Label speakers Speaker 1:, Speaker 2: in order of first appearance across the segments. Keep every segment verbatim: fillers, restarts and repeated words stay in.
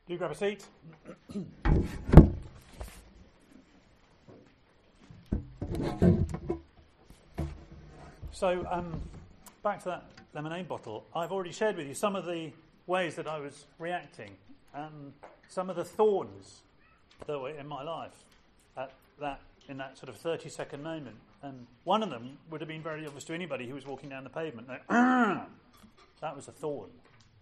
Speaker 1: Do grab a seat. So, um, back to that lemonade bottle. I've already shared with you some of the ways that I was reacting, um, some of the thorns that were in my life at that in that sort of thirty-second moment. And one of them would have been very obvious to anybody who was walking down the pavement. Like, that was a thorn.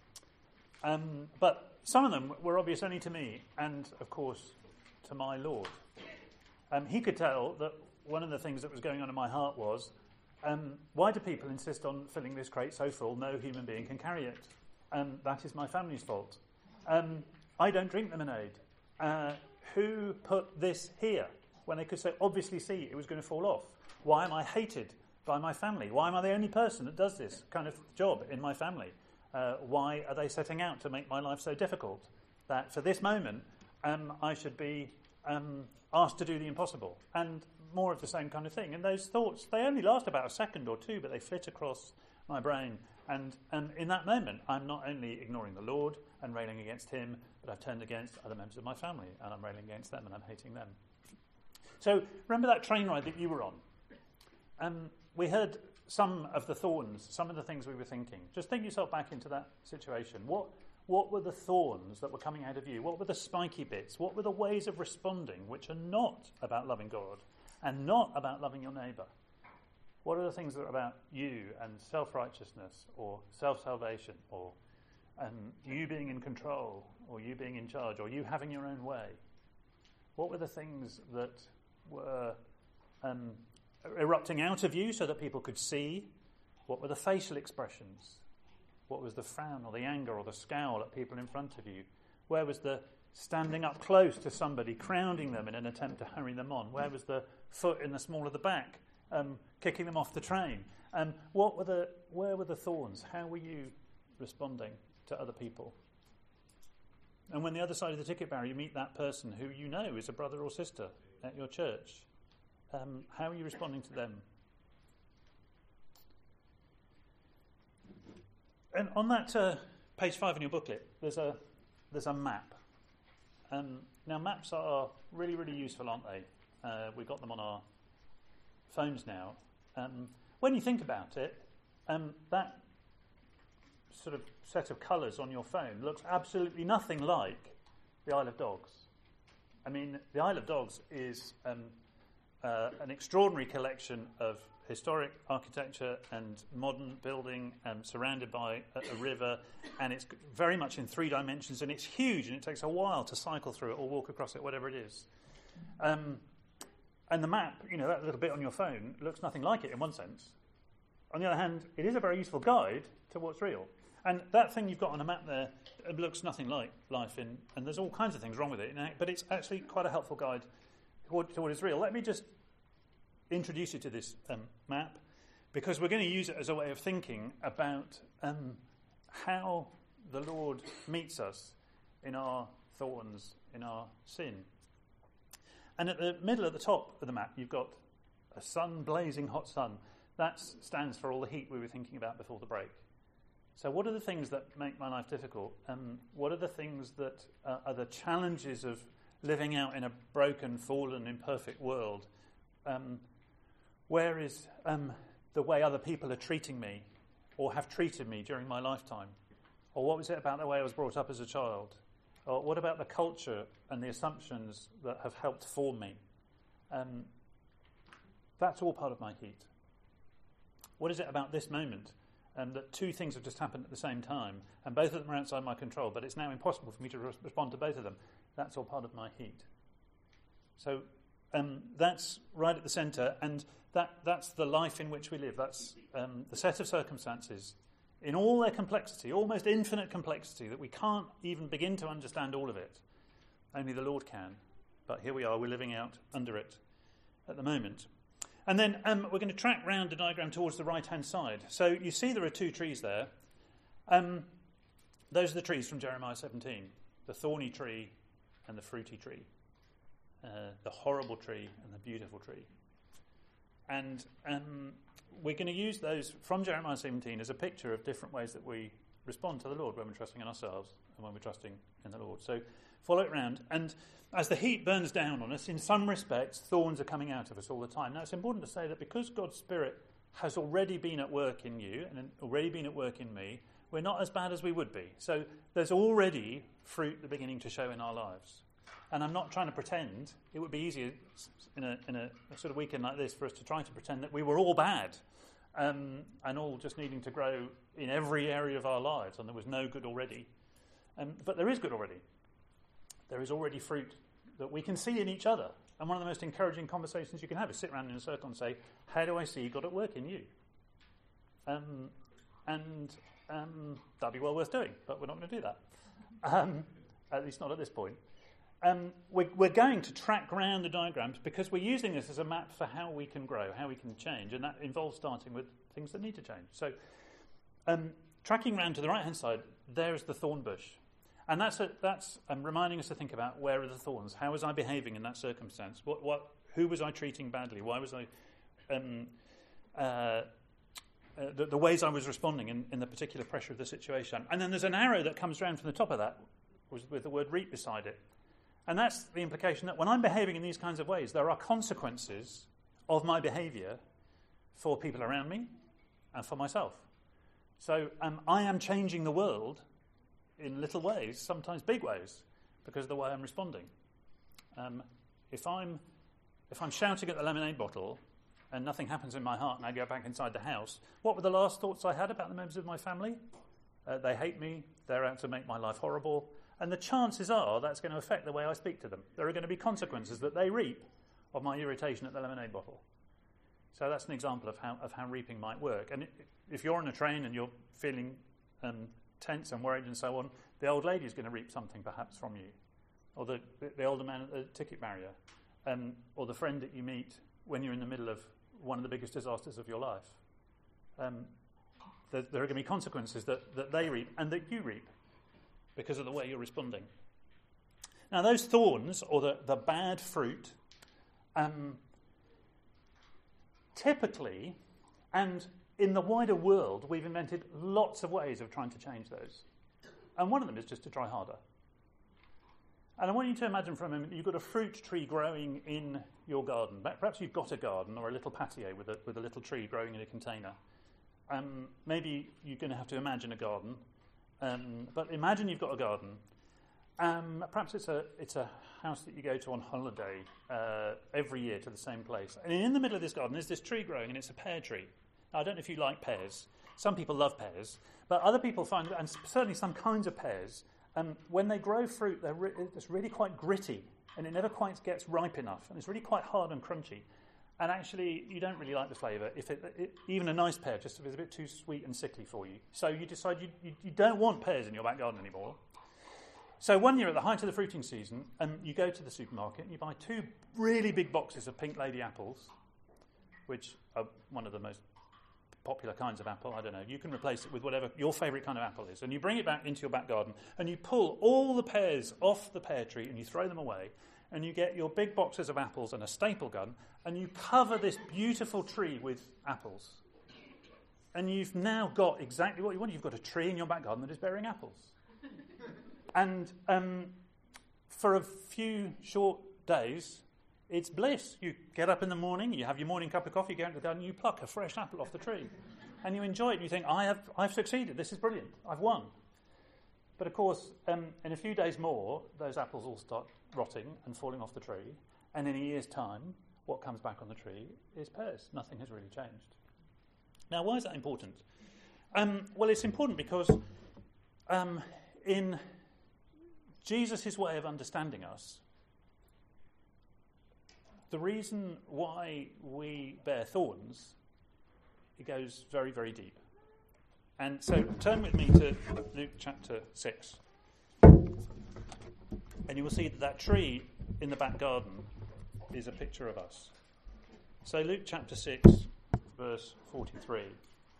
Speaker 1: Um, but some of them were obvious only to me and, of course, to my Lord. Um, he could tell that one of the things that was going on in my heart was, um, why do people insist on filling this crate so full no human being can carry it? Um, that is my family's fault. Um, I don't drink lemonade. Uh, who put this here when they could so obviously see it was going to fall off? Why am I hated by my family? Why am I the only person that does this kind of job in my family? Uh, why are they setting out to make my life so difficult that for this moment um, I should be um, asked to do the impossible? And more of the same kind of thing. And those thoughts, they only last about a second or two, but they flit across my brain. And, and in that moment, I'm not only ignoring the Lord and railing against him, but I've turned against other members of my family, and I'm railing against them, and I'm hating them. So remember that train ride that you were on? Um, we heard some of the thorns, some of the things we were thinking. Just think yourself back into that situation. What what were the thorns that were coming out of you? What were the spiky bits? What were the ways of responding which are not about loving God and not about loving your neighbour? What are the things that are about you and self-righteousness or self-salvation or um, you being in control or you being in charge or you having your own way? What were the things that were um, erupting out of you so that people could see? What were the facial expressions? What was the frown or the anger or the scowl at people in front of you? Where was the standing up close to somebody, crowding them in an attempt to hurry them on? Where was the foot in the small of the back, um, kicking them off the train? Um, what were the? Where were the thorns? How were you responding to other people? And when the other side of the ticket barrier you meet that person who you know is a brother or sister at your church, um, how are you responding to them? And on that uh, page five in your booklet, there's a there's a map. Um, now maps are really really useful, aren't they? Uh, we've got them on our phones now. Um, when you think about it, um, that sort of set of colours on your phone looks absolutely nothing like the Isle of Dogs. I mean, the Isle of Dogs is um, uh, an extraordinary collection of historic architecture and modern building, um, surrounded by a, a river, and it's very much in three dimensions, and it's huge, and it takes a while to cycle through it or walk across it, whatever it is. Um, and the map, you know, that little bit on your phone looks nothing like it in one sense. On the other hand, it is a very useful guide to what's real. And that thing you've got on a map there, it looks nothing like life in, and there's all kinds of things wrong with it, but it's actually quite a helpful guide to what, to what is real. Let me just introduce you to this um, map, because we're going to use it as a way of thinking about um, how the Lord meets us in our thorns, in our sin. And at the middle, at the top of the map, you've got a sun, blazing hot sun. That stands for all the heat we were thinking about before the break. So what are the things that make my life difficult? Um, what are the things that uh, are the challenges of living out in a broken, fallen, imperfect world? Um, where is um, the way other people are treating me or have treated me during my lifetime? Or what was it about the way I was brought up as a child? Or what about the culture and the assumptions that have helped form me? Um, that's all part of my heat. What is it about this moment? And that two things have just happened at the same time, and both of them are outside my control, but it's now impossible for me to re- respond to both of them. That's all part of my heat. So um, that's right at the centre, and that, that's the life in which we live. That's um, the set of circumstances in all their complexity, almost infinite complexity, that we can't even begin to understand all of it. Only the Lord can. But here we are, we're living out under it at the moment. And then um, we're going to track round the diagram towards the right-hand side. So you see there are two trees there. Um, those are the trees from Jeremiah seventeen. The thorny tree and the fruity tree. Uh, the horrible tree and the beautiful tree. And um, we're going to use those from Jeremiah seventeen as a picture of different ways that we respond to the Lord when we're trusting in ourselves and when we're trusting in the Lord. So follow it round. And as the heat burns down on us, in some respects, thorns are coming out of us all the time. Now, it's important to say that because God's Spirit has already been at work in you and already been at work in me, we're not as bad as we would be. So there's already fruit beginning to show in our lives. And I'm not trying to pretend. It would be easier in a, in a, a sort of weekend like this for us to try to pretend that we were all bad um, and all just needing to grow in every area of our lives and there was no good already. Um, but there is good already. There is already fruit that we can see in each other. And one of the most encouraging conversations you can have is sit around in a circle and say, how do I see God at work in you? Um, and um, that'd be well worth doing, but we're not going to do that. Um, at least not at this point. Um, we're, we're going to track round the diagrams because we're using this as a map for how we can grow, how we can change, and that involves starting with things that need to change. So, um, tracking round to the right-hand side, there's the thorn bush. And that's a, that's um, reminding us to think about where are the thorns? How was I behaving in that circumstance? What, what, who was I treating badly? Why was I... Um, uh, uh, the, the ways I was responding in, in the particular pressure of the situation. And then there's an arrow that comes down from the top of that with, with the word reap beside it. And that's the implication that when I'm behaving in these kinds of ways, there are consequences of my behaviour for people around me and for myself. So um, I am changing the world in little ways, sometimes big ways, because of the way I'm responding. Um, if I'm if I'm shouting at the lemonade bottle and nothing happens in my heart and I go back inside the house, what were the last thoughts I had about the members of my family? Uh, they hate me, they're out to make my life horrible. And the chances are that's going to affect the way I speak to them. There are going to be consequences that they reap of my irritation at the lemonade bottle. So that's an example of how of how reaping might work. And if you're on a train and you're feeling um, tense and worried and so on, the old lady is going to reap something perhaps from you, or the, the older man at the ticket barrier, um, or the friend that you meet when you're in the middle of one of the biggest disasters of your life. Um, there, there are going to be consequences that, that they reap and that you reap because of the way you're responding. Now, those thorns, or the, the bad fruit, um, typically, and in the wider world, we've invented lots of ways of trying to change those. And one of them is just to try harder. And I want you to imagine for a moment you've got a fruit tree growing in your garden. Perhaps you've got a garden or a little patio with a, with a little tree growing in a container. Um, maybe you're going to have to imagine a garden. Um, but imagine you've got a garden. Um, perhaps it's a it's a house that you go to on holiday uh, every year to the same place. And in the middle of this garden is this tree growing, and it's a pear tree. Now, I don't know if you like pears. Some people love pears, but other people find, and certainly some kinds of pears, um, when they grow fruit, they're re- it's really quite gritty, and it never quite gets ripe enough, and it's really quite hard and crunchy. And actually, you don't really like the flavour. If it, it, even a nice pear just is a bit too sweet and sickly for you. So you decide you, you, you don't want pears in your back garden anymore. So one year at the height of the fruiting season, um, you go to the supermarket and you buy two really big boxes of Pink Lady apples, which are one of the most popular kinds of apple. I don't know. You can replace it with whatever your favourite kind of apple is. And you bring it back into your back garden and you pull all the pears off the pear tree and you throw them away. And you get your big boxes of apples and a staple gun, and you cover this beautiful tree with apples. And you've now got exactly what you want. You've got a tree in your back garden that is bearing apples. And um, for a few short days, it's bliss. You get up in the morning, you have your morning cup of coffee, you go into the garden, you pluck a fresh apple off the tree. And you enjoy it, and you think, I have, I've succeeded, this is brilliant, I've won. But of course, um, in a few days more, those apples all start rotting and falling off the tree. And in a year's time, what comes back on the tree is pears. Nothing has really changed. Now, why is that important? Um, well, it's important because um, in Jesus' way of understanding us, the reason why we bear thorns, it goes very, very deep. And so turn with me to Luke chapter six. And you will see that that tree in the back garden is a picture of us. So Luke chapter six, verse forty-three.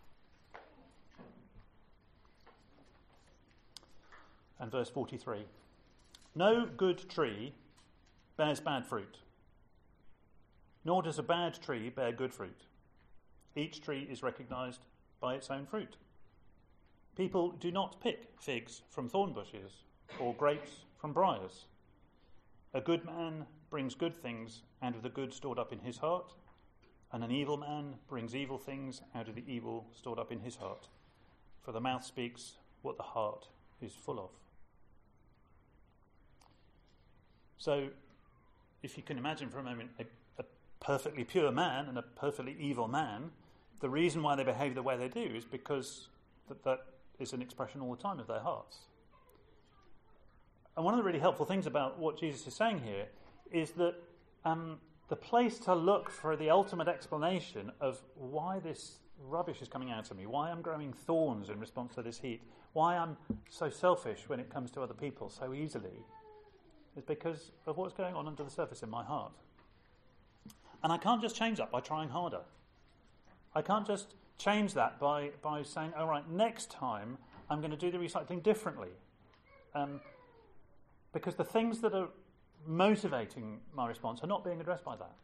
Speaker 1: And verse forty-three. No good tree bears bad fruit, nor does a bad tree bear good fruit. Each tree is recognised by its own fruit. People do not pick figs from thorn bushes, or grapes from briars? A good man brings good things out of the good stored up in his heart, and an evil man brings evil things out of the evil stored up in his heart. For the mouth speaks what the heart is full of. So, if you can imagine for a moment a, a perfectly pure man and a perfectly evil man, the reason why they behave the way they do is because that, that is an expression all the time of their hearts. And one of the really helpful things about what Jesus is saying here is that um, the place to look for the ultimate explanation of why this rubbish is coming out of me, why I'm growing thorns in response to this heat, why I'm so selfish when it comes to other people so easily, is because of what's going on under the surface in my heart. And I can't just change that by trying harder. I can't just change that by, by saying, all right, next time I'm going to do the recycling differently. Um, because the things that are motivating my response are not being addressed by that.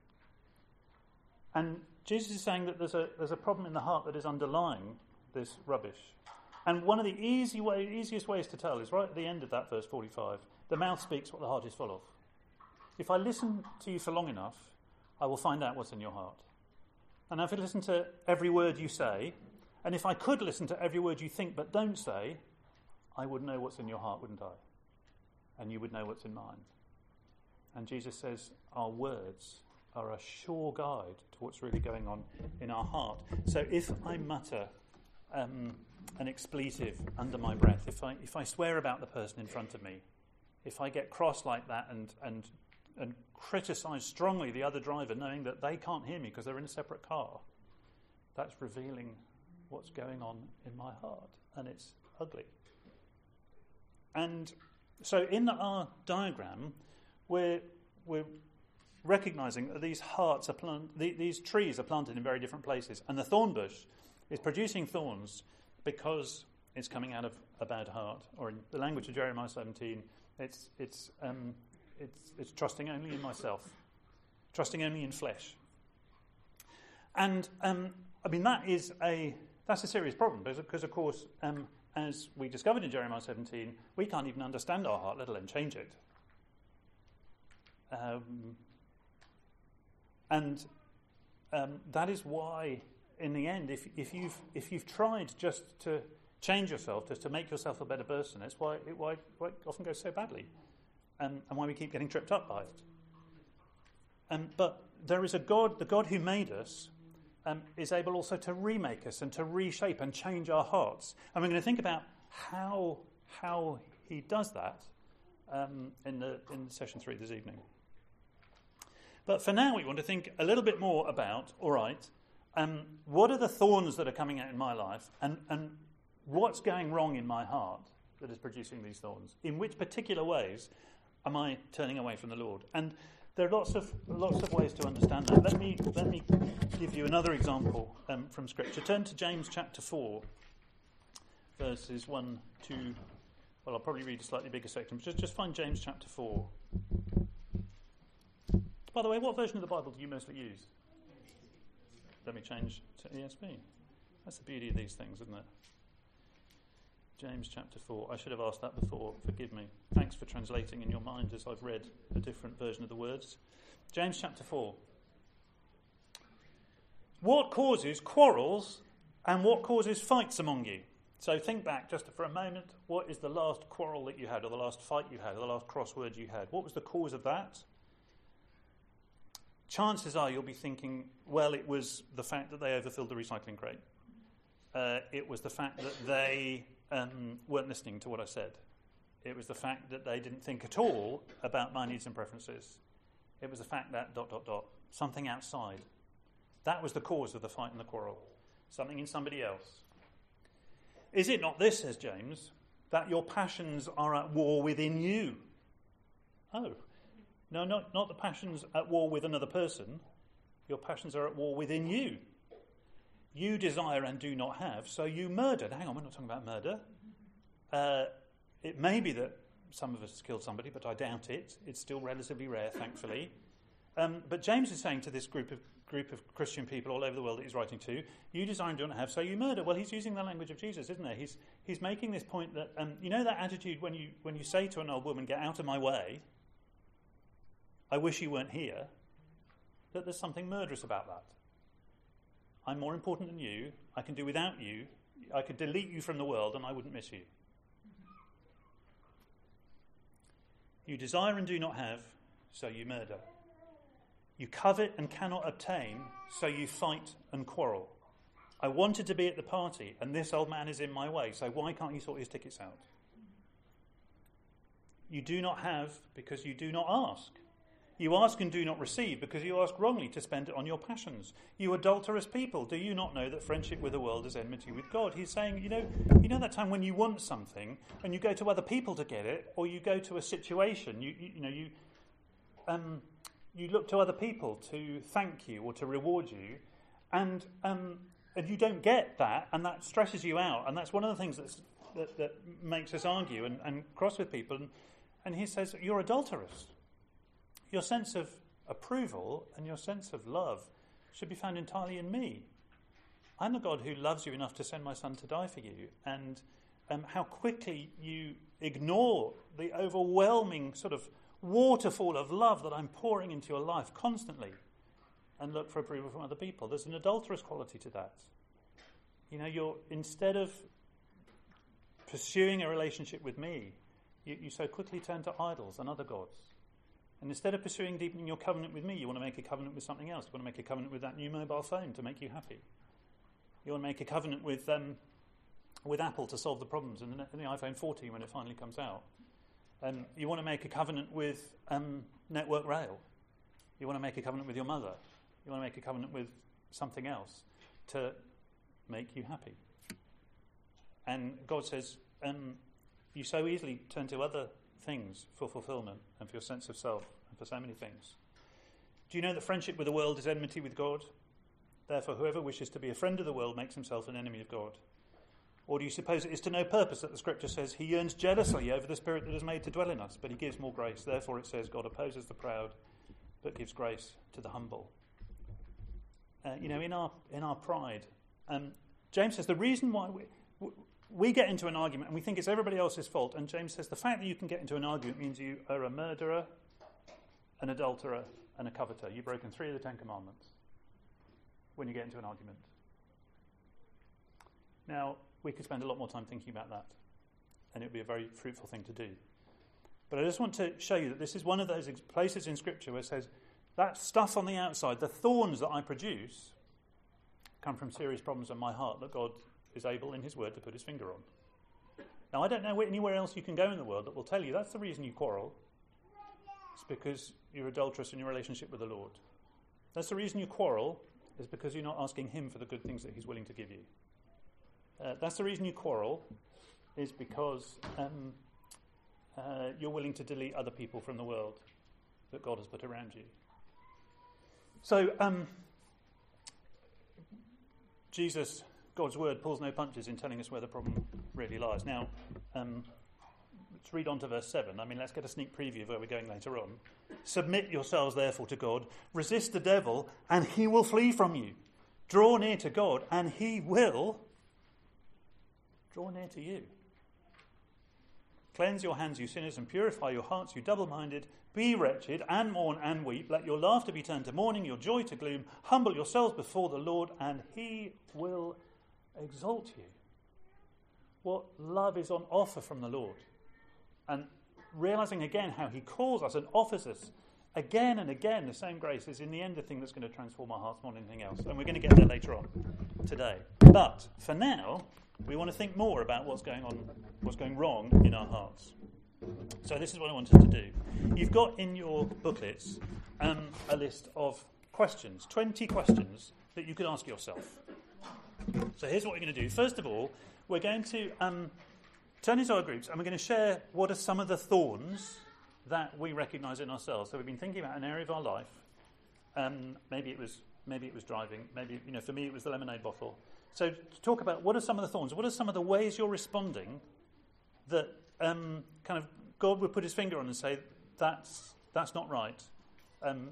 Speaker 1: And Jesus is saying that there's a there's a problem in the heart that is underlying this rubbish. And one of the easy way, easiest ways to tell is right at the end of that verse forty-five. The mouth speaks what the heart is full of. If I listen to you for long enough, I will find out what's in your heart. And if I listen to every word you say, and if I could listen to every word you think but don't say, I would know what's in your heart, wouldn't I? And you would know what's in mine. And Jesus says our words are a sure guide to what's really going on in our heart. So if I mutter um, an expletive under my breath, if I if I swear about the person in front of me, if I get cross like that and and and criticise strongly the other driver, knowing that they can't hear me because they're in a separate car, that's revealing what's going on in my heart, and it's ugly. And so in our diagram, we're we're recognising that these hearts are plant, the, these trees are planted in very different places, and the thorn bush is producing thorns because it's coming out of a bad heart, or in the language of Jeremiah seventeen, it's it's um, it's it's trusting only in myself, trusting only in flesh. And um, I mean that is a that's a serious problem because, because of course, um, as we discovered in Jeremiah seventeen, we can't even understand our heart, let alone change it. Um, and um, that is why, in the end, if, if you've if you've tried just to change yourself, just to make yourself a better person, it's why it, why, why it often goes so badly, um, and why we keep getting tripped up by it. Um, but there is a God, the God who made us, um, is able also to remake us and to reshape and change our hearts. And we're going to think about how how He does that um, in the in session three this evening. But for now, we want to think a little bit more about, all right, um, what are the thorns that are coming out in my life, and, and what's going wrong in my heart that is producing these thorns? In which particular ways am I turning away from the Lord? And there are lots of lots of ways to understand that. Let me let me give you another example um, from Scripture. Turn to James chapter four, verses one to. Well, I'll probably read a slightly bigger section, but just just find James chapter four. By the way, what version of the Bible do you mostly use? Let me change to E S V. That's the beauty of these things, isn't it? James chapter four. I should have asked that before. Forgive me. Thanks for translating in your mind as I've read a different version of the words. James chapter four. What causes quarrels and what causes fights among you? So think back just for a moment. What is the last quarrel that you had, or the last fight you had, or the last crossword you had? What was the cause of that? Chances are you'll be thinking, well, it was the fact that they overfilled the recycling crate. Uh, it was the fact that they um, weren't listening to what I said. It was the fact that they didn't think at all about my needs and preferences. It was the fact that dot, dot, dot, something outside. That was the cause of the fight and the quarrel. Something in somebody else. Is it not this, says James, that your passions are at war within you? Oh. No, not, not the passions at war with another person. Your passions are at war within you. You desire and do not have, so you murder. Hang on, we're not talking about murder. Uh, it may be that some of us has killed somebody, but I doubt it. It's still relatively rare, thankfully. Um, but James is saying to this group of group of Christian people all over the world that he's writing to, you desire and do not have, so you murder. Well, he's using the language of Jesus, isn't he? He's he's making this point that, um, you know that attitude when you when you say to an old woman, get out of my way, I wish you weren't here, that there's something murderous about that. I'm more important than you, I can do without you, I could delete you from the world and I wouldn't miss you. You desire and do not have, so you murder. You covet and cannot obtain, so you fight and quarrel. I wanted to be at the party, and this old man is in my way, so why can't you sort his tickets out? You do not have because you do not ask. You ask and do not receive because you ask wrongly to spend it on your passions. You adulterous people, do you not know that friendship with the world is enmity with God? He's saying, you know, you know that time when you want something and you go to other people to get it, or you go to a situation, you you, you know, you um, you look to other people to thank you or to reward you, and um, and you don't get that, and that stresses you out, and that's one of the things that's, that that makes us argue and, and cross with people. And, and he says, you're adulterous. Your sense of approval and your sense of love should be found entirely in me. I'm the God who loves you enough to send my son to die for you. And um, how quickly you ignore the overwhelming sort of waterfall of love that I'm pouring into your life constantly and look for approval from other people. There's an adulterous quality to that. You know, you're instead of pursuing a relationship with me, you, you so quickly turn to idols and other gods. And instead of pursuing deepening your covenant with me, you want to make a covenant with something else. You want to make a covenant with that new mobile phone to make you happy. You want to make a covenant with um, with Apple to solve the problems in the, in the iPhone fourteen when it finally comes out. Um, you want to make a covenant with um, Network Rail. You want to make a covenant with your mother. You want to make a covenant with something else to make you happy. And God says, um, you so easily turn to other things for fulfillment and for your sense of self and for so many things. Do you know that friendship with the world is enmity with God? Therefore, whoever wishes to be a friend of the world makes himself an enemy of God. Or do you suppose it is to no purpose that the Scripture says he yearns jealously over the Spirit that is made to dwell in us, but he gives more grace? Therefore it says God opposes the proud, but gives grace to the humble. Uh, you know, in our in our pride, um, James says the reason why we... We get into an argument and we think it's everybody else's fault. And James says the fact that you can get into an argument means you are a murderer, an adulterer, and a coveter. You've broken three of the Ten Commandments when you get into an argument. Now, we could spend a lot more time thinking about that, and it would be a very fruitful thing to do. But I just want to show you that this is one of those places in Scripture where it says that stuff on the outside, the thorns that I produce, come from serious problems in my heart that God is able in his word to put his finger on. Now, I don't know anywhere else you can go in the world that will tell you that's the reason you quarrel. It's because you're adulterous in your relationship with the Lord. That's the reason you quarrel, is because you're not asking him for the good things that he's willing to give you. Uh, that's the reason you quarrel, is because um, uh, you're willing to delete other people from the world that God has put around you. So, um, Jesus... God's word pulls no punches in telling us where the problem really lies. Now, um, let's read on to verse seven. I mean, let's get a sneak preview of where we're going later on. Submit yourselves, therefore, to God. Resist the devil, and he will flee from you. Draw near to God, and he will draw near to you. Cleanse your hands, you sinners, and purify your hearts, you double-minded. Be wretched, and mourn, and weep. Let your laughter be turned to mourning, your joy to gloom. Humble yourselves before the Lord, and he will exalt you. What love is on offer from the Lord. And realizing again how he calls us and offers us again and again the same grace is in the end the thing that's going to transform our hearts more than anything else. And we're going to get there later on today. But for now, we want to think more about what's going on, what's going wrong in our hearts. So this is what I wanted to do. You've got in your booklets um, a list of questions, twenty questions that you could ask yourself. So here's what we're going to do. First of all, we're going to um, turn into our groups and we're going to share what are some of the thorns that we recognise in ourselves. So we've been thinking about an area of our life. Um, maybe it was maybe it was driving. Maybe, you know, for me it was the lemonade bottle. So to talk about what are some of the thorns, what are some of the ways you're responding that um, kind of God would put his finger on and say, that's that's not right. Um,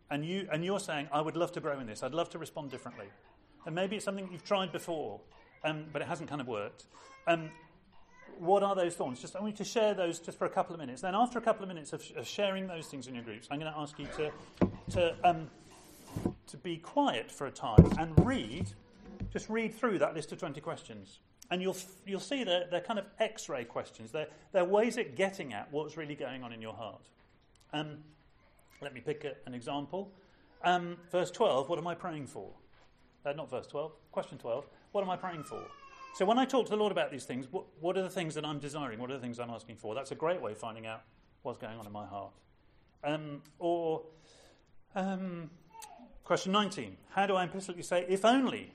Speaker 1: and, you, and you're saying, I would love to grow in this, I'd love to respond differently. And maybe it's something you've tried before, um, but it hasn't kind of worked. Um, what are those thorns? Just I want you to share those just for a couple of minutes. Then after a couple of minutes of, of sharing those things in your groups, I'm going to ask you to, to, um, to be quiet for a time and read, just read through that list of twenty questions. And you'll you'll see they're, they're kind of X-ray questions. They're, they're ways at getting at what's really going on in your heart. Um, let me pick a, an example. Um, verse twelve, what am I praying for? Uh, not verse twelve, question twelve. What am I praying for? So when I talk to the Lord about these things, what, what are the things that I'm desiring? What are the things I'm asking for? That's a great way of finding out what's going on in my heart. Um, or um, question nineteen, how do I implicitly say, if only...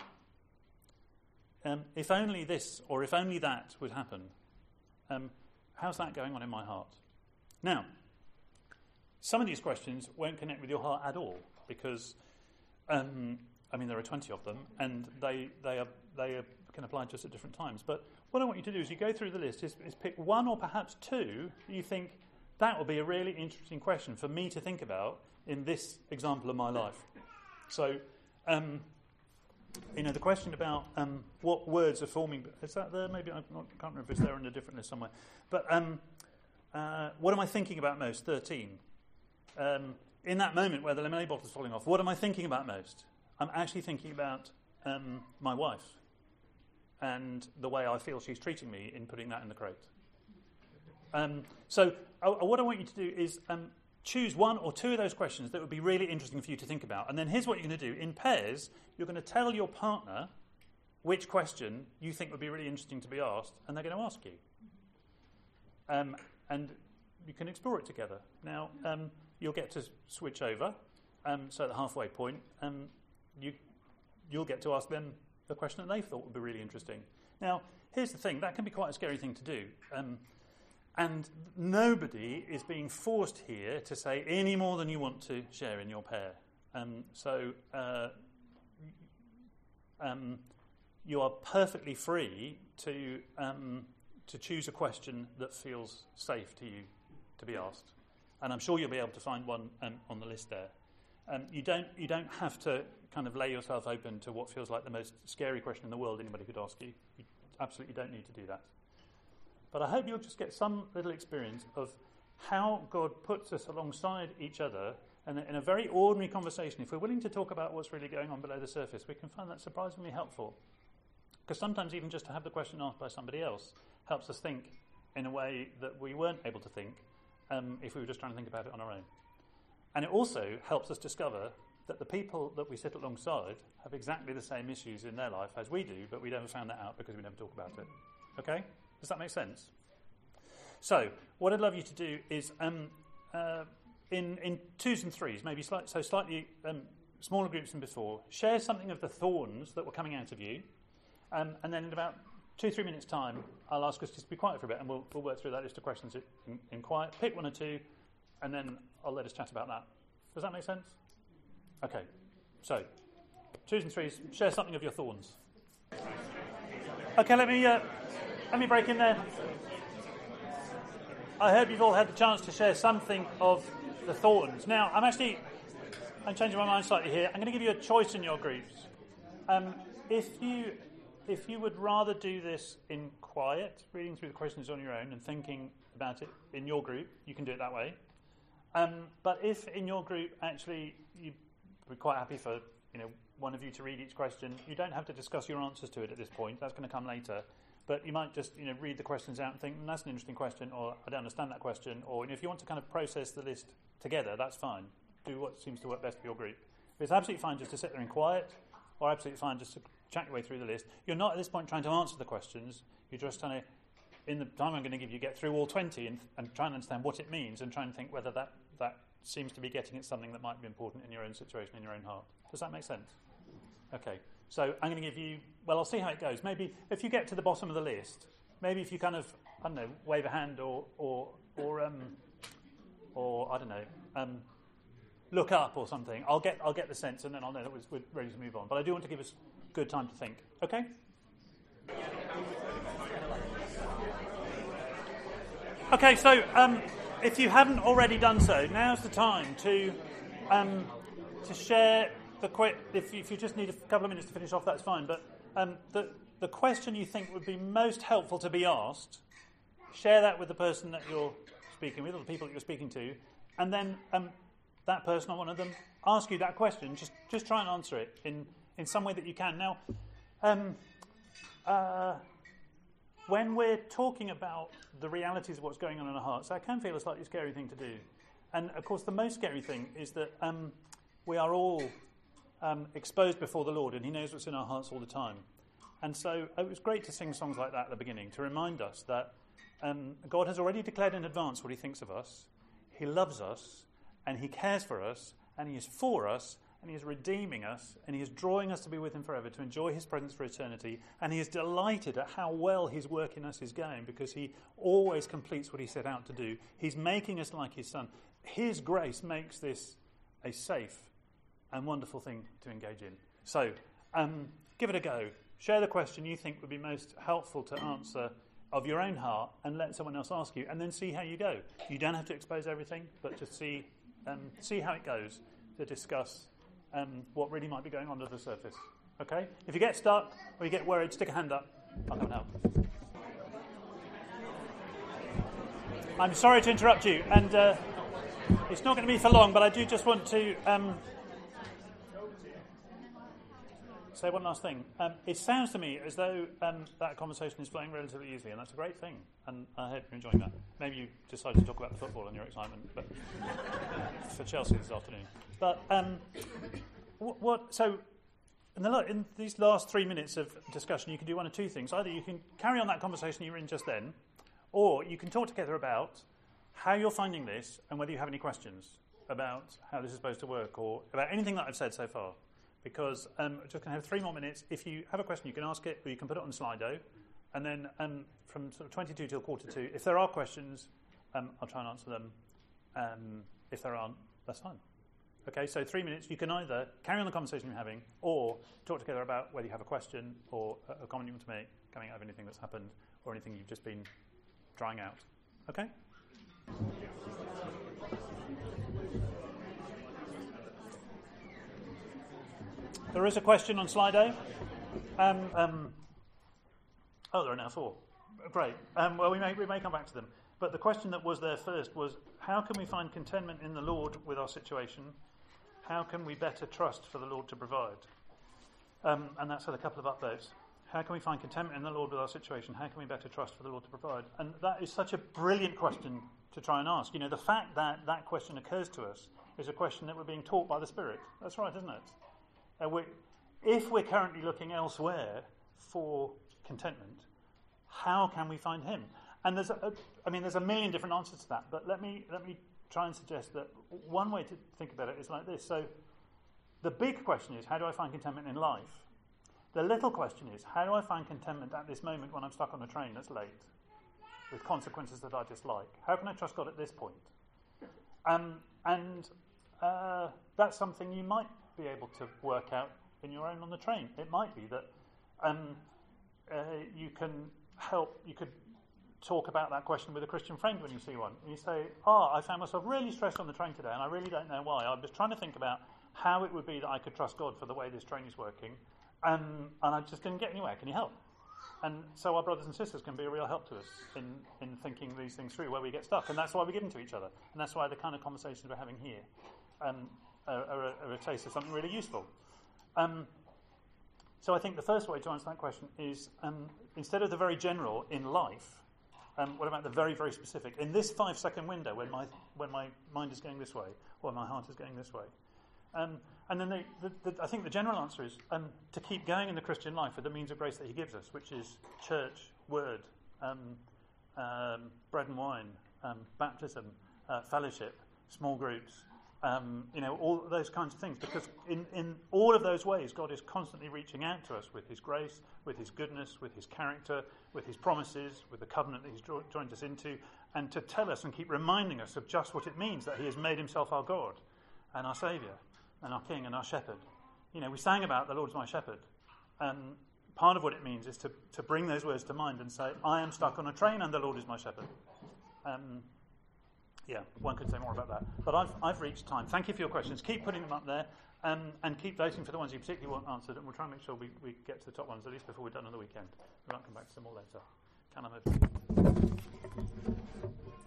Speaker 1: Um, if only this or if only that would happen, um, how's that going on in my heart? Now, some of these questions won't connect with your heart at all because, um, I mean, there are twenty of them and they they are they are, can apply to us at different times. But what I want you to do is you go through the list, is, is pick one or perhaps two you think that will be a really interesting question for me to think about in this example of my life. So... Um, You know, the question about um, what words are forming... Is that there? Maybe I can't remember if it's there in a different list somewhere. But um, uh, what am I thinking about most? thirteen. Um, in that moment where the lemonade bottle is falling off, what am I thinking about most? I'm actually thinking about um, my wife and the way I feel she's treating me in putting that in the crate. Um, so uh, what I want you to do is... Um, choose one or two of those questions that would be really interesting for you to think about. And then here's what you're going to do. In pairs, you're going to tell your partner which question you think would be really interesting to be asked, and they're going to ask you. Um, and you can explore it together. Now, um, you'll get to switch over. Um, so at the halfway point, um, you, you'll get to ask them the question that they thought would be really interesting. Now, here's the thing. That can be quite a scary thing to do. Um, And nobody is being forced here to say any more than you want to share in your pair. Um, so uh, um, you are perfectly free to um, to choose a question that feels safe to you to be asked. And I'm sure you'll be able to find one um, on the list there. Um, you don't you don't have to kind of lay yourself open to what feels like the most scary question in the world anybody could ask you. You absolutely don't need to do that. But I hope you'll just get some little experience of how God puts us alongside each other, and in a very ordinary conversation, if we're willing to talk about what's really going on below the surface, we can find that surprisingly helpful. Because sometimes even just to have the question asked by somebody else helps us think in a way that we weren't able to think um, if we were just trying to think about it on our own. And it also helps us discover that the people that we sit alongside have exactly the same issues in their life as we do, but we never found that out because we never talk about it. Okay? Does that make sense? So, what I'd love you to do is, um, uh, in, in twos and threes, maybe slight, so slightly um, smaller groups than before, share something of the thorns that were coming out of you, um, and then in about two, three minutes' time, I'll ask us to just be quiet for a bit, and we'll, we'll work through that list of questions in, in quiet. Pick one or two, and then I'll let us chat about that. Does that make sense? Okay. So, twos and threes, share something of your thorns. Okay, let me... Uh, Let me break in there. I hope you've all had the chance to share something of the thorns. Now, I'm actually, I'm changing my mind slightly here. I'm going to give you a choice in your groups. Um, if you, if you would rather do this in quiet, reading through the questions on your own and thinking about it in your group, you can do it that way. Um, but if in your group, actually, you'd be quite happy for, you know, one of you to read each question, you don't have to discuss your answers to it at this point. That's going to come later. But you might just, you know, read the questions out and think, mm, that's an interesting question, or I don't understand that question, or you know, if you want to kind of process the list together, that's fine. Do what seems to work best for your group. But it's absolutely fine just to sit there in quiet, or absolutely fine just to chat your way through the list. You're not at this point trying to answer the questions. You're just trying to, in the time I'm going to give you, get through all twenty and, and try and understand what it means and try and think whether that, that seems to be getting at something that might be important in your own situation, in your own heart. Does that make sense? Okay. So I'm going to give you, well, I'll see how it goes. Maybe if you get to the bottom of the list, maybe if you kind of, I don't know, wave a hand or, or, or, um, or I don't know, um, look up or something. I'll get, I'll get the sense, and then I'll know that we're ready to move on. But I do want to give us good time to think. Okay? Okay. So um, if you haven't already done so, now's the time to um, to share the que- if, if you just need a couple of minutes to finish off, that's fine. But um, the the question you think would be most helpful to be asked, share that with the person that you're speaking with, or the people that you're speaking to, and then um, that person or one of them ask you that question. Just just try and answer it in, in some way that you can. Now, um, uh, when we're talking about the realities of what's going on in our hearts, that can feel a slightly scary thing to do. And of course, the most scary thing is that um, we are all um, exposed before the Lord, and He knows what's in our hearts all the time. And so it was great to sing songs like that at the beginning to remind us that um, God has already declared in advance what He thinks of us. He loves us, and He cares for us, and He is for us, and He is redeeming us, and He is drawing us to be with Him forever, to enjoy His presence for eternity, and He is delighted at how well His work in us is going, because He always completes what He set out to do. He's making us like His Son. His grace makes this a safe and wonderful thing to engage in. So, um, give it a go. Share the question you think would be most helpful to answer of your own heart, and let someone else ask you, and then see how you go. You don't have to expose everything, but just see um, see how it goes to discuss um, what really might be going on under the surface. Okay? If you get stuck or you get worried, stick a hand up. I'll come and help. I'm sorry to interrupt you, and uh, it's not going to be for long, but I do just want to um, say one last thing. Um, it sounds to me as though um, that conversation is flowing relatively easily, and that's a great thing, and I hope you're enjoying that. Maybe you decided to talk about the football and your excitement, but for Chelsea this afternoon. But um, what, what? So, in, the, in these last three minutes of discussion, you can do one of two things. Either you can carry on that conversation you were in just then, or you can talk together about how you're finding this and whether you have any questions about how this is supposed to work, or about anything that I've said so far. Because um, we're just going to have three more minutes. If you have a question, you can ask it, or you can put it on Slido. And then um, from sort of twenty-two till quarter two, if there are questions, um, I'll try and answer them. Um, if there aren't, that's fine. Okay, so three minutes. You can either carry on the conversation you're having, or talk together about whether you have a question or a, a comment you want to make coming out of anything that's happened, or anything you've just been trying out. Okay? There is a question on Slido. Um, um, oh, there are now four. Great. Um, well, we may, we may come back to them. But the question that was there first was, how can we find contentment in the Lord with our situation? How can we better trust for the Lord to provide? Um, and that's had a couple of upvotes. How can we find contentment in the Lord with our situation? How can we better trust for the Lord to provide? And that is such a brilliant question to try and ask. You know, the fact that that question occurs to us is a question that we're being taught by the Spirit. That's right, isn't it? Uh, we, if we're currently looking elsewhere for contentment, how can we find Him? And there's, a, I mean, there's a million different answers to that. But let me let me try and suggest that one way to think about it is like this. So, the big question is, how do I find contentment in life? The little question is, how do I find contentment at this moment when I'm stuck on a train that's late, with consequences that I dislike? How can I trust God at this point? Um, and uh, that's something you might be able to work out in your own on the train. It might be that um, uh, you can help, you could talk about that question with a Christian friend when you see one. And you say, oh, I found myself really stressed on the train today, and I really don't know why. I was trying to think about how it would be that I could trust God for the way this train is working, um, and I just didn't get anywhere. Can you help? And so our brothers and sisters can be a real help to us in, in thinking these things through where we get stuck. And that's why we give them to each other. And that's why the kind of conversations we're having here um, are, are, a, are a taste of something really useful. Um, so I think the first way to answer that question is, um, instead of the very general in life, um, what about the very, very specific? In this five-second window when my when my mind is going this way, or my heart is going this way. Um, and then the, the, the, I think the general answer is um, to keep going in the Christian life with the means of grace that He gives us, which is church, word, um, um, bread and wine, um, baptism, uh, fellowship, small groups, um, you know, all those kinds of things. Because in, in all of those ways, God is constantly reaching out to us with His grace, with His goodness, with His character, with His promises, with the covenant that He's jo- joined us into, and to tell us and keep reminding us of just what it means that He has made Himself our God and our Saviour and our King and our Shepherd. You know, we sang about the Lord's my Shepherd. Um, part of what it means is to, to bring those words to mind and say, I am stuck on a train and the Lord is my Shepherd. Um, yeah, one could say more about that. But I've, I've reached time. Thank you for your questions. Keep putting them up there. Um, and keep voting for the ones you particularly want answered, and we'll try and make sure we, we get to the top ones at least before we're done on the weekend. We might come back to some more later. Can I move?